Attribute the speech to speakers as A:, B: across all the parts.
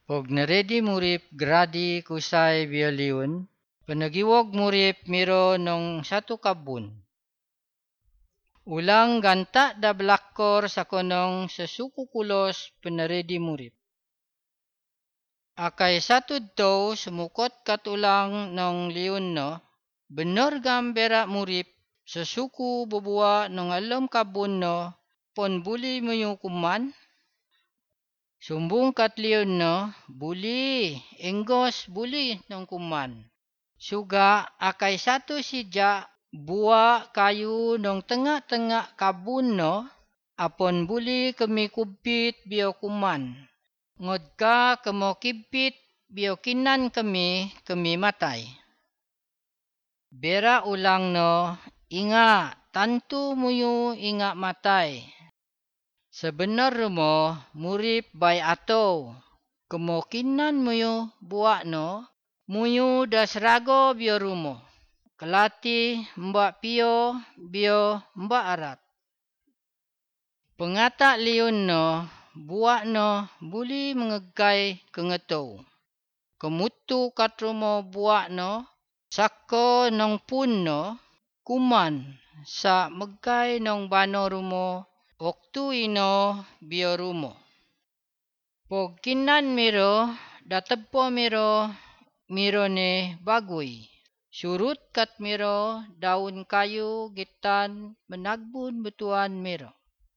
A: Pag naredy murip gradi kusay bioliun, panagiwog murip miro nung satu kabun. Ulang ganta da blakor sa konong sa sukukulos panaredy murip. Akay satu daw sumukot katulang nung liun no, bener gambera murip sa suku bubua nung alam kabun no, pon buli mo yung kuman. Sumbong katliyon no, buli, enggos buli ng kuman. Suga akay satu sija buwa kayu nung tengah-tengah kabun no, apon buli kami kubit biyo kuman. Ngod ka kamo kibit biyo kinan kami matay. Bera ulang no, inga, tantu muyo inga matay. Sebenar mo, murip bay ato. Kemokinan muyo buak no, muyo das rago biyo rumo. Kelati mbak piyo biyo mbak arat. Pengata liun no, buak no, buli mengegay kengeto. Kemutu kat rumo buak no, sako nong pun no, kuman sa megay nong bano rumo. Waktu ino biyo rumo. Pog kinan miro, datepo miro ne bagoy. Surut kat miro, daun kayu gitan menagbun betuan miro.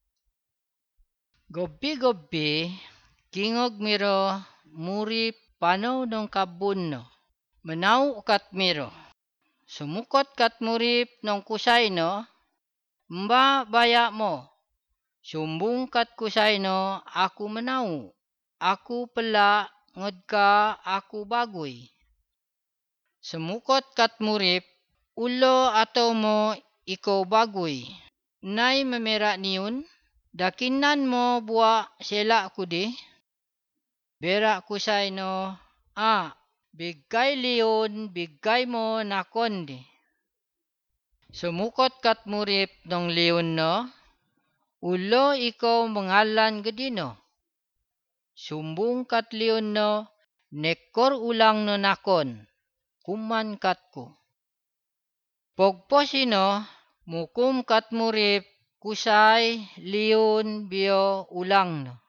A: Gobi-gobi, kingog miro, murip panaw nung kabun no. Menaw kat miro. Sumukot kat murip nung kusay no, mba baya mo. Sumbong kat kusay no, aku menau. Aku pelak, ngod ka aku bagoy. Semukot kat murip, ulo atau mo ikaw bagoy. Nay memera niun, dakinan mo buwa sela kudi. Bera kusay no, bigay liun, bigay mo nakon di. Sumukot kat murip nung liun no, ulo ikaw mengalan gedino. Sumbong kat liun no, nekor ulang no nakon, kuman katku. Pogposino, mukum kat murip, kusay, liun, biyo, ulang no.